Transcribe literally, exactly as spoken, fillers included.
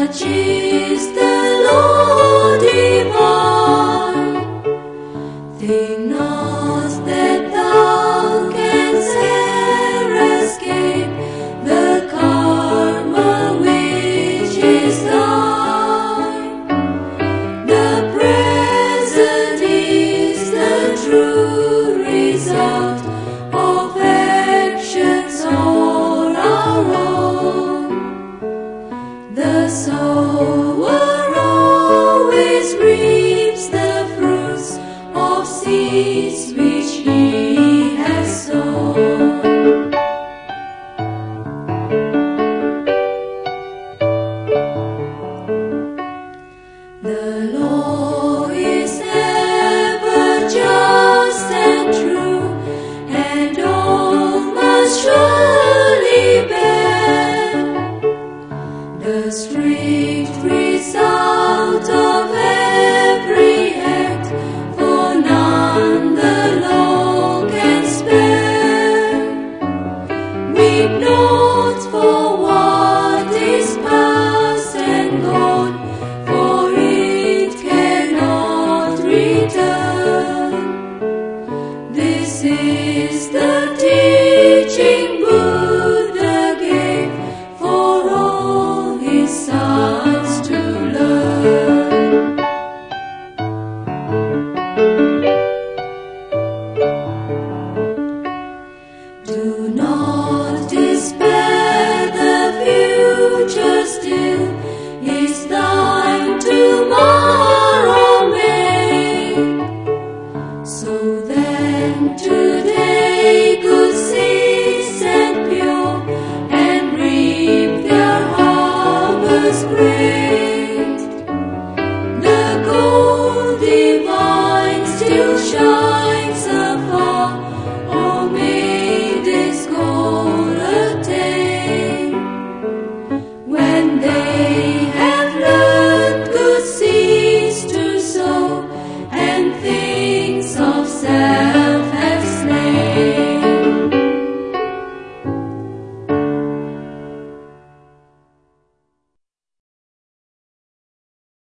Such is the Lord divine. Think not that thou canst e'er escape the karma which is thine. The present is the true result of actions all our own. The soul